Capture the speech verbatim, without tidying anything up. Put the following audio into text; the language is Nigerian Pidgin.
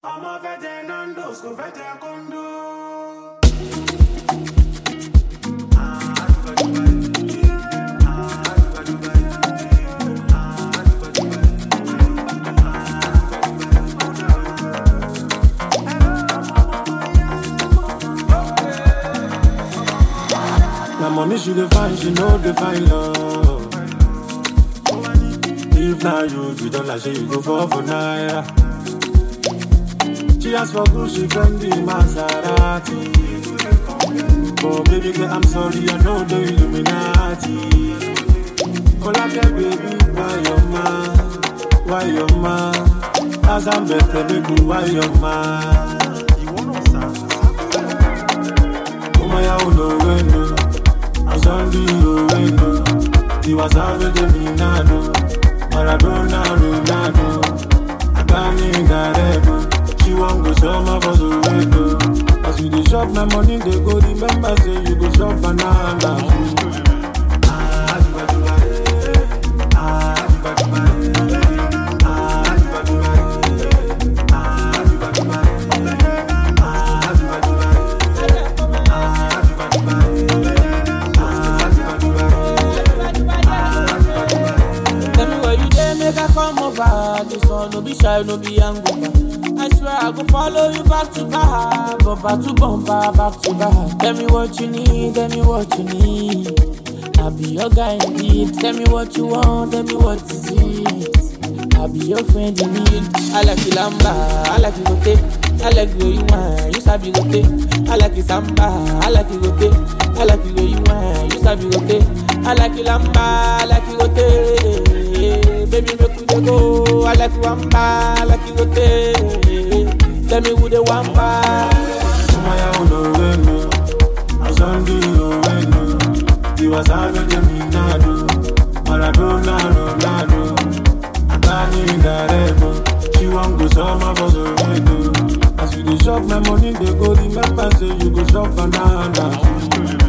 Ama vede nandos, go vede kondo. My money she dey find, she know dey find love. If now you, you don't like, you go for for naira. She asked for Gucci, Fendi, Maserati. Oh baby girl, I'm sorry, I know the Illuminati. Oh like a baby, why your man? Why your man? As I'm better, baby, why your man? Oh my, I don't know when no. I'm sorry, you when no. He was already Minado. Maradona, Ronaldo. I got me in that she won't go summer for the window. As you dey shop, my money they go. Remember say you go shop banana. Tell me where you dey, make I come over. This one no be shy, no be hangover. I swear I go follow you back to back, bumper to bumper, back to back. Tell me what you need, tell me what you need. I'll be your guy indeed. Tell me what you want, tell me what is it. I'll be your friend in need. I like the lamba, I like the rotate. I like the way you want, you sabi rotate. I like the samba, I like the rotate. I like the way you want, you sabi rotate. I like the lamba, I like the rotate. Baby, make we dey go. I like the wamba, I like the rotate. Tell me who they want back. Oh my, I don't know when no. I'm sorry, you when no. He was already Minado. Maradona, Ronaldo. I got me in that she won't go summer for the window. As you dey shop, my money they go. Remember say you go shop banana.